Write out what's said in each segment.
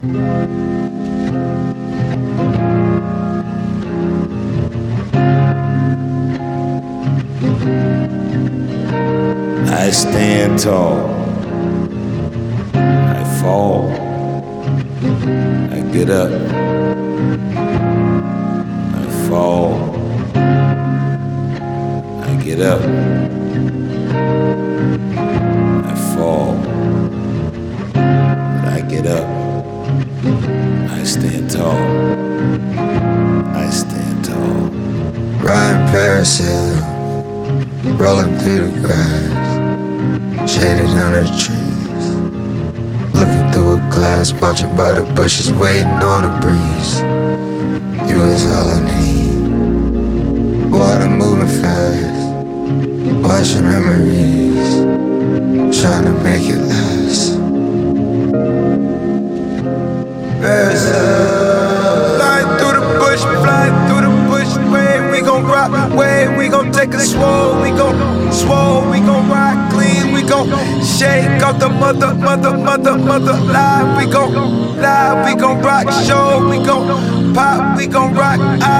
I stand tall, I fall, I get up, I fall, I get up, I fall, but I get up, I stand tall, I stand tall. Riding parasail, rolling through the grass, shaded under the trees, looking through a glass, watching by the bushes, waiting on the breeze. You is all I need. Water moving fast, watching memories, trying to make it last. Parasail, flying through the bush, flying through the bush. Way we gon' rock, way we gon' take a swole, we gon' ride clean, we gon' shake off the mother live, we gon' rock show, we gon' pop, we gon' rock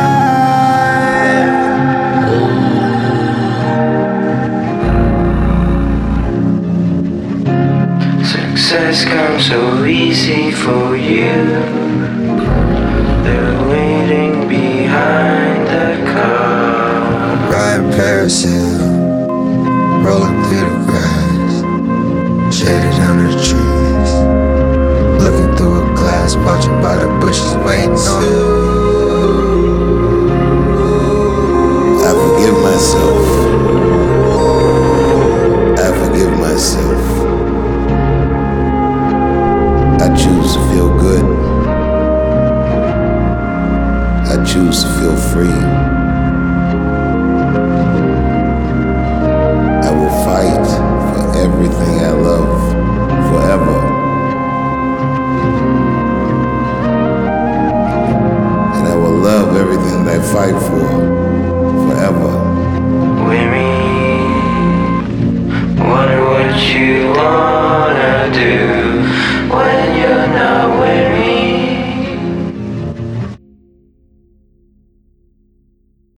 Success comes so easy for you. They're waiting behind the car. riding parasail, rolling through the grass, shaded under the trees, looking through a glass, watching by the bushes, waiting on. I forgive myself. I forgive myself. I choose to feel good. I choose to feel free. I will fight for everything I love forever. And I will love everything that I fight for.